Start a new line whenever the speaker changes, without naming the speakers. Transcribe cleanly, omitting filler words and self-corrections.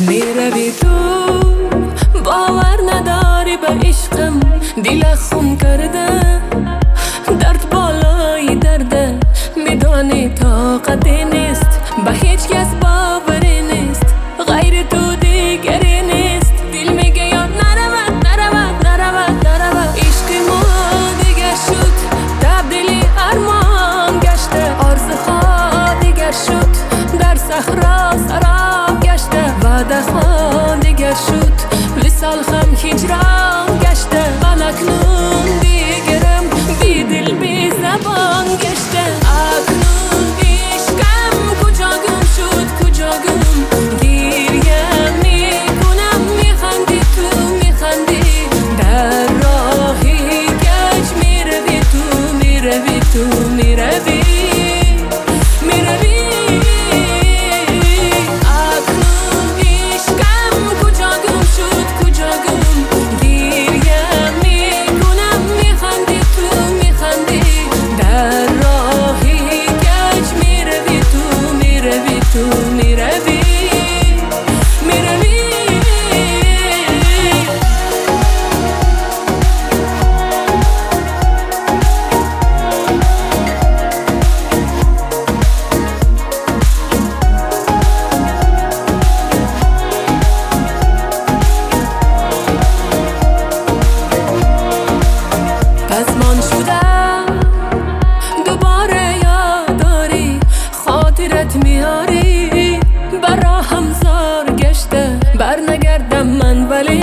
میروی تو باور نداری به عشقم، دل خون کرده درد بالای درده، میدانی طاقتی نیست، به هیچ کس باوری نیست، غیر تو دیگری نیست. دل میگه یاد نرود نرود نرود نرود، عشق ما دیگر شد تبدیلی ارمان گشته، آرزوها دیگر شد در صحرا سراب گشته، وعده ها دیگر شد وصال هم هجران گشته، من اکنون دیگرم بی دل بی زبان گشته. اکنون عشقم کجا گم شد کجا گم، گریه میکنم میخندی تو میخندی، در راهی گشت میروی تو میروی تو میروی پسمان شدم دوباره یاد داری، خاطرت میاری برا هم زار گشته، برنگردم من ولی